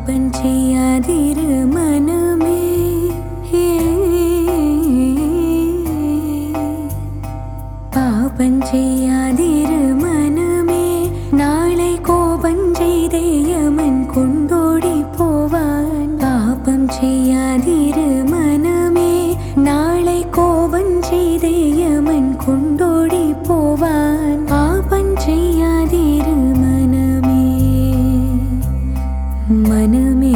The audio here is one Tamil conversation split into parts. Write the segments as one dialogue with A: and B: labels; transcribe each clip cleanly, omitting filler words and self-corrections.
A: பாபம் செய்யாதிரு மனமே, பாபம் செய்யாதிரு மனமே. நாளை கோபம் செய்தே யமன் கொண்டோடி போவான். பாபம் செய்யாதிரு மனமே, நாளை கோபம் செய்தே யமன் கொண்டோடி போவான். பாபம் செய்யாதிரு மனமே, மனமே.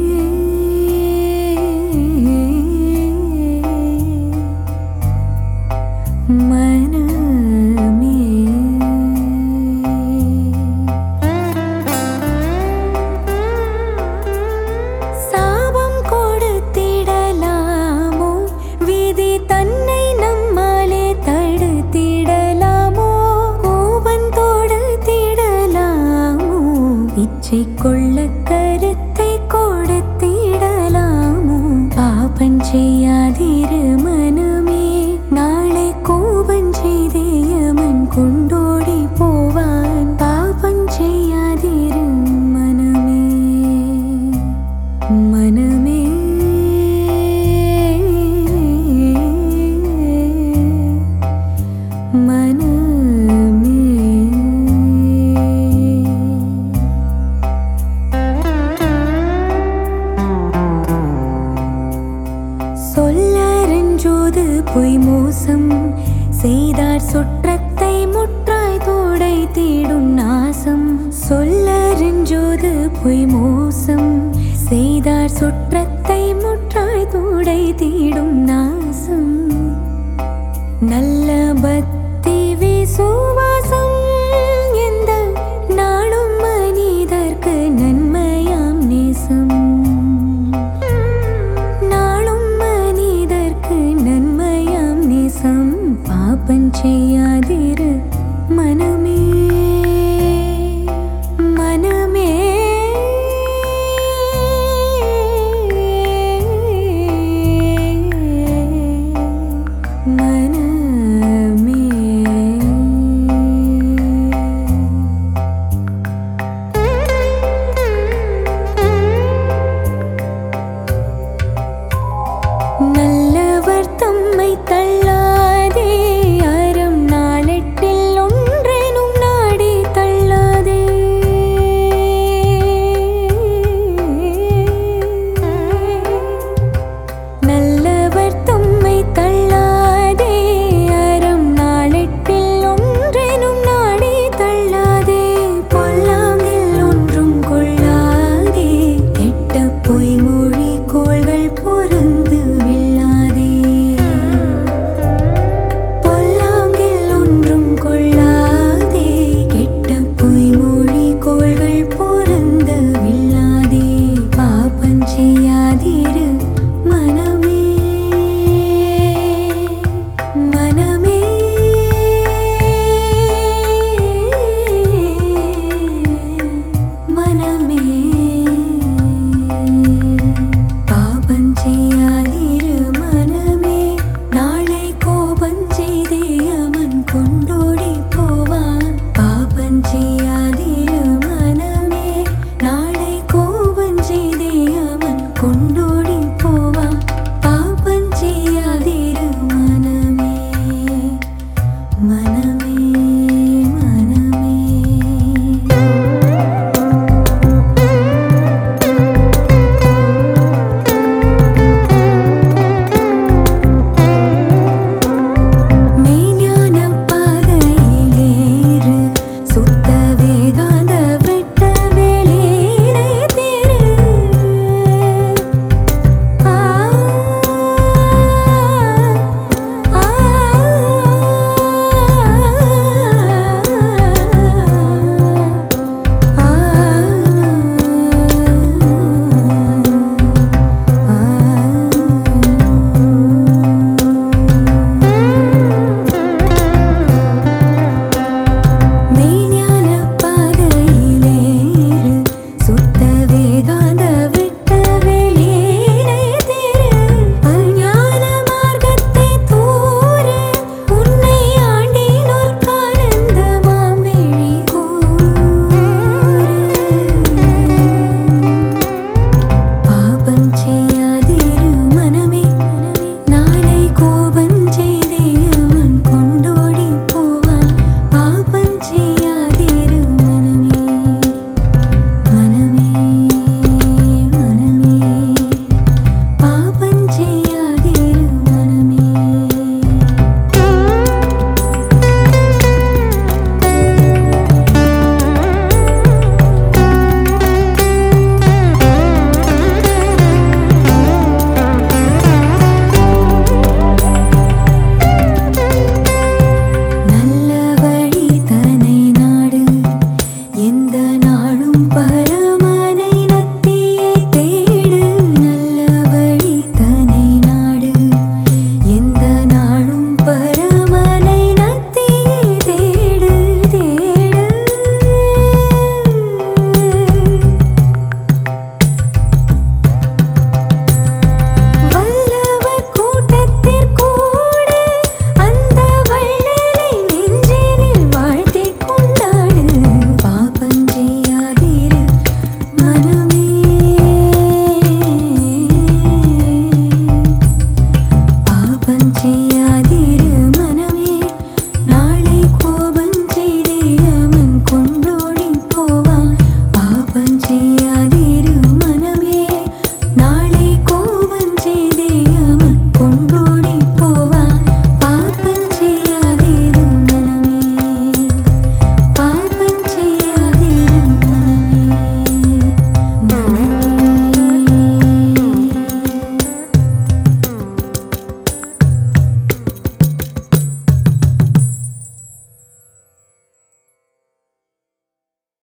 A: சாபம் கொடுத்திடலாமோ, விதி தன்னை நம்மாலே தடுத்திடலாமோ, கோபம் தொடுத்திடலாமோ, இச்சை கொள்ள கருத்தை கொடுத்திடலாமோ. பாபம் செய்யாதிரு மனமே, நாளை கோபம் செய்தே யமன் கொண்டோடி போவான். பாபம் செய்யாதிரு மனமே, மனமே. மனமே. சொல்லறிஞ்சோது பொய் மோசம் செய்தார் சுற்றத்தை முற்றாய் தோடை தீடும் நாசம். சொல்லறிஞ்சோது பொய் மோசம் செய்தார் சுற்றத்தை முற்றாய் தோடை தீடும் நாசம். நல்ல பக்தி விசுவாசம் எந்த நாளும் மனிதர்க்கு நன்மையாம் நேசம். நாளும் மனிதர்க்கு நன்மையாம் நேசம். பாபம் செய்யாதிரு மனம்.